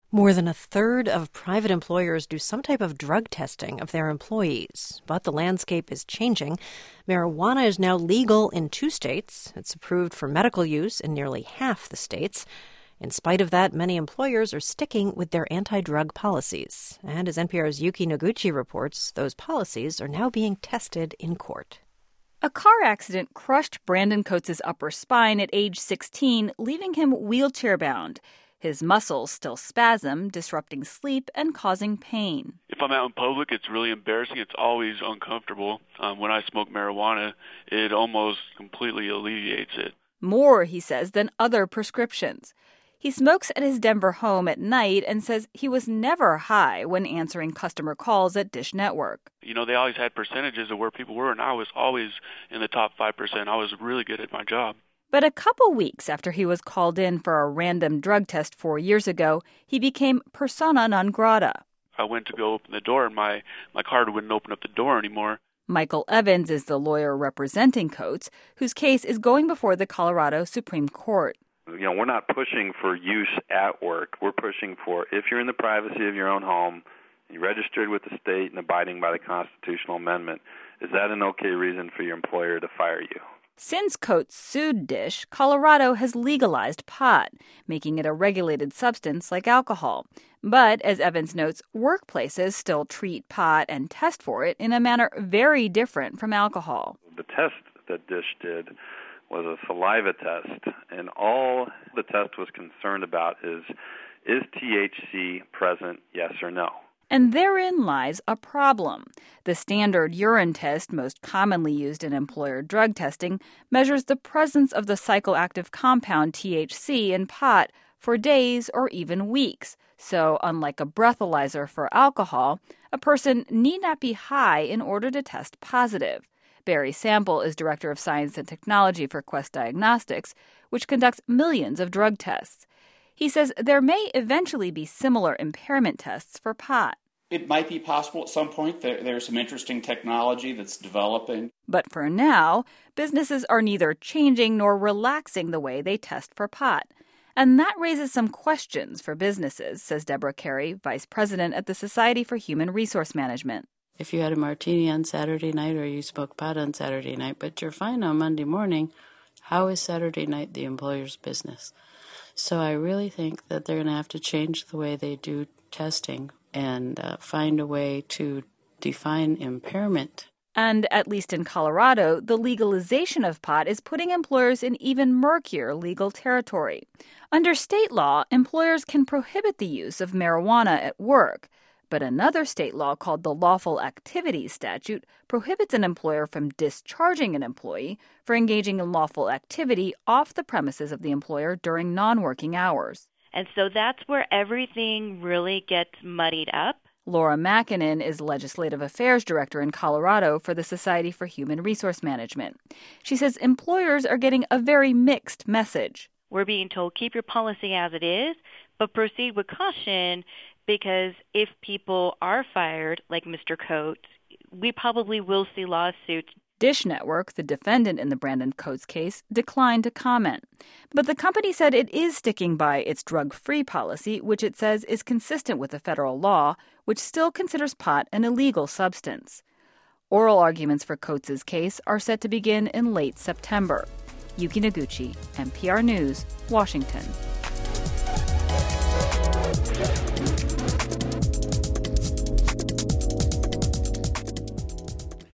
More than a third of private employers do some type of drug testing of their employees, but the landscape is changing. Marijuana is now legal in 2 states. It's approved for medical use in nearly half the states. In spite of that, many employers are sticking with their anti-drug policies. And as NPR's Yuki Noguchi reports, those policies are now being tested in court. A car accident crushed Brandon Coates' upper spine at age 16, leaving him wheelchair-bound. His muscles still spasm, disrupting sleep and causing pain. If I'm out in public, it's really embarrassing. It's always uncomfortable. When I smoke marijuana, it almost completely alleviates it. More, he says, than other prescriptions. He smokes at his Denver home at night and says he was never high when answering customer calls at Dish Network. You know, they always had percentages of where people were, and I was always in the top 5%. I was really good at my job. But a couple weeks after he was called in for a random drug test 4 years ago, he became persona non grata. I went to go open the door, and my card wouldn't open up the door anymore. Michael Evans is the lawyer representing Coates, whose case is going before the Colorado Supreme Court. You know, we're not pushing for use at work. We're pushing for if you're in the privacy of your own home, you're registered with the state and abiding by the constitutional amendment, is that an okay reason for your employer to fire you? Since Coates sued Dish, Colorado has legalized pot, making it a regulated substance like alcohol. But, as Evans notes, workplaces still treat pot and test for it in a manner very different from alcohol. The test that Dish did was a saliva test, and all the test was concerned about is THC present, yes or no? And therein lies a problem. The standard urine test, most commonly used in employer drug testing, measures the presence of the psychoactive compound THC in pot for days or even weeks. So, unlike a breathalyzer for alcohol, a person need not be high in order to test positive. Barry Sample is Director of Science and Technology for Quest Diagnostics, which conducts millions of drug tests. He says there may eventually be similar impairment tests for pot. It might be possible at some point. There's some interesting technology that's developing. But for now, businesses are neither changing nor relaxing the way they test for pot. And that raises some questions for businesses, says Deborah Carey, Vice President at the Society for Human Resource Management. If you had a martini on Saturday night or you smoke pot on Saturday night, but you're fine on Monday morning, how is Saturday night the employer's business? So I really think that they're going to have to change the way they do testing and find a way to define impairment. And at least in Colorado, the legalization of pot is putting employers in even murkier legal territory. Under state law, employers can prohibit the use of marijuana at work. But another state law called the Lawful Activities Statute prohibits an employer from discharging an employee for engaging in lawful activity off the premises of the employer during non-working hours. And so that's where everything really gets muddied up. Laura Makinen is Legislative Affairs Director in Colorado for the Society for Human Resource Management. She says employers are getting a very mixed message. We're being told, keep your policy as it is, but proceed with caution, because if people are fired, like Mr. Coates, we probably will see lawsuits. Dish Network, the defendant in the Brandon Coates case, declined to comment. But the company said it is sticking by its drug-free policy, which it says is consistent with the federal law, which still considers pot an illegal substance. Oral arguments for Coates' case are set to begin in late September. Yuki Noguchi, NPR News, Washington.